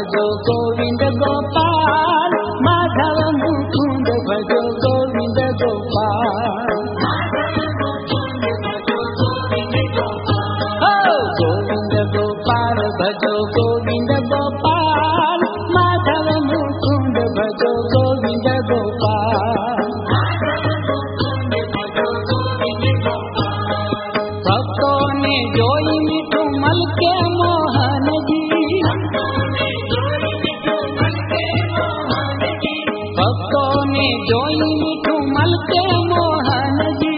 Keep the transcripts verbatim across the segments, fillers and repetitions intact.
भजो गोविंद गोपाल, माधव मुकुंद भजो गोविंद गोपाल। हो गोविंद गोपाल भजो गोविंद गोपाल, माधव मुकुंद भजो गोविंद गोपाल। भक्तों ने जोई मिठू मल के मोहन जी, भक्तों ने जोई मिठू मल के मोहन जी,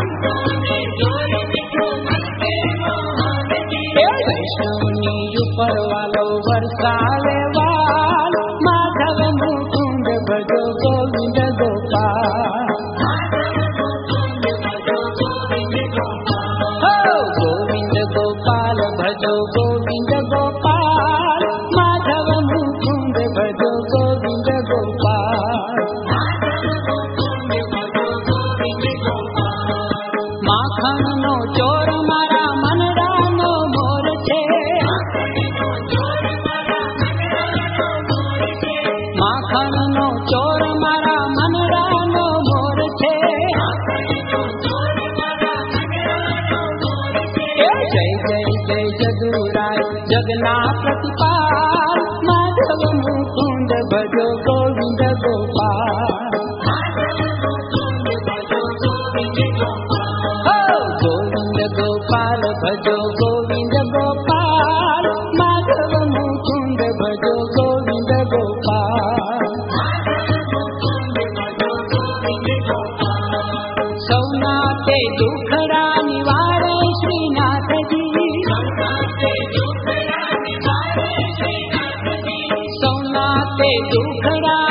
वैष्णवनी ऊपर वालो बरसावे वाल, माधव मुकुंद भजो गोविंद गोपाल। हो गोविंद गोपाल भजो गोविंद गोपाल, माधव मुकुंद भजो गोविंद गोपाल। माखन नो चोर मारा मनरानो मोर छे, माखन नो चोर मारा मनरानो मोर छे। जय जय जय जदुराय जगना प्रतिपाल, माधव मुकुंद भजो गोविंद गोपाल। हो गोविंद गोपाल भजो गोविंद गोपाल, माधव मुकुंद भजो गोविंद गोपाल। सौनाते दुखड़ा निवारे श्रीनाथ जी, सौनाते दुखड़ा